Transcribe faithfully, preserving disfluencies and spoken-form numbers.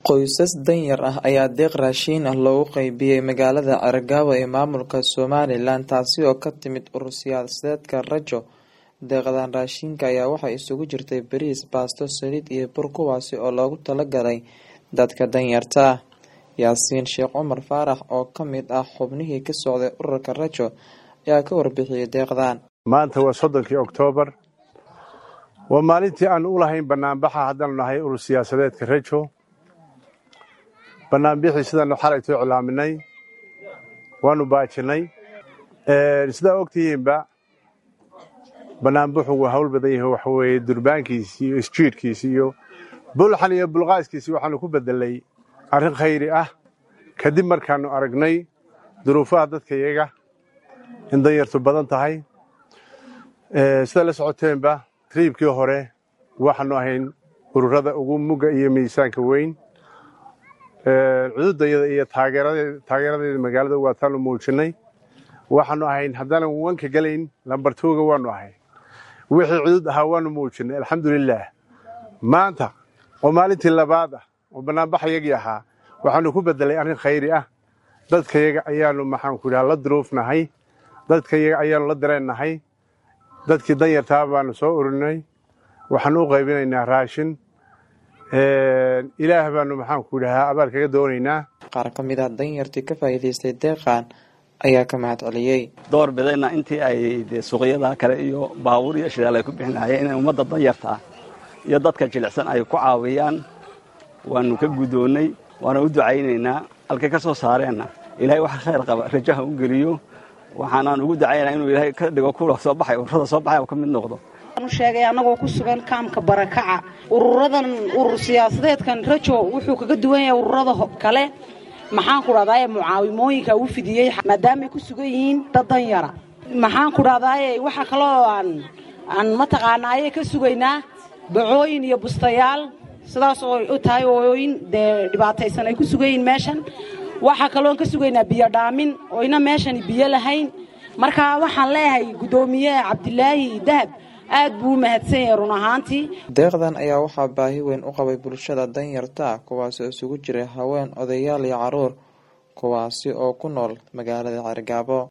Qoysas danyar ah ayaa deeq raashin ah loogu qaybiyay magaalada Argabo ee maamulka Somaliland taasi oo ka timid urur siyaasadeedka Rajo. Deeqdan raashinka ayaa waxay isugu jirtay bariis, baasto, saliid iyo bur kuwaasi oo loogu talagalay dadka danyarta ah. Yaasiin Sheekh Cumar Faarax oo ka mid ah xubnihii ka socday ururka Rajo ayaa ka warbixiyay deeqdan. Maanta waa soddonkii Oktoobar. Waa maalintii aan u lahayn banaanbaxa haddana nahay urur siyaasadeedka Rajo. Banaanbixii sidaan xalay soo cilaaminay waanu baajinay ee sida ogtihiinba banaanbuxu waa hawl badan yahay wax weeye durbaankiisa iyo streetkiisa iyo bulxan iyo bulqaaskiisa waxaanu ku bedelay arrin khayri ah kadib markaanu aragnay duruufaha dadka iyaga in danyartu badan tahay ee sida la socoteenba triibkii hore waxaanu ahayn ururada ugu muga iyo miisaanka weyn cududayada iyo taageerada taageerada magaalada waa tan u muujinay waxaanu ahayn haddana wanka galayn lambar two ga waanu ahayn wixii cudud ahaa waanu muujinay alxamdulillaah maanta oo maalintii labaad ah oo banaanbaxayagii ahaa waxaanu ku bedelay arrin khayri ah dadkayaga ayaanu maxaan ku dhahaa la duruufnahay dadkayaga ayaanu la dareennahay dadkii danyartaa baanu soo ururinay waxaanu u qaybinaynaa raashin ilaah baanu maxaan ku dhahaa abaal kaga doonaynaa. Qaar ka mid ah danyartii ka faa'iidaystay deeqan ayaa ka mahad celiyay. Door bidayna intii ay suuqyada kale iyo baabuur iyo shidaal ay ku bixinayeen in ummadda danyarta ah iyo dadka jilicsan ay ku caawiyaan waanu ka gudoonay waana u ducaynaynaa halka ka soo saareenna ilaahay wax khayr qaba rajaha u geliyo waxaan ugu ducaynaynaa inuu ilaahay ka dhigo kuwa soo baxay ururada soo baxay ka mid noqdo. sheegay anagoo ku sugan kaamka barakaca ururadan urur siyaasadeedkan Rajo wuxuu kaga duwan yahay ururada kale maxaan ku raadayay mucaawimooyinka uu fidiyay maadaama ay ku sugan yihiin dad danyara maxaan ku raadayay waxa kale oo aan aan ma taqaanaayay ka sugaynaa bacooyin iyo bustayaal sidaas oo u tahay ooyin dhibaataysan ay ku sugan yihiin meeshan waxa kale oo ka sugaynaa biyo dhaamin oo ina meeshan biyo lahayn marka waxaan leeyahay gudoomiye Cabdilaahi Dahab aad buu mahadsan yahay run ahaantii. Deeqdan ayaa waxaa baahi weyn u qabay bulshada danyarta kuwaas oo isugu jiray haween, odayaal iyo caruur kuwaasi oo ku nool magaalada Argabo.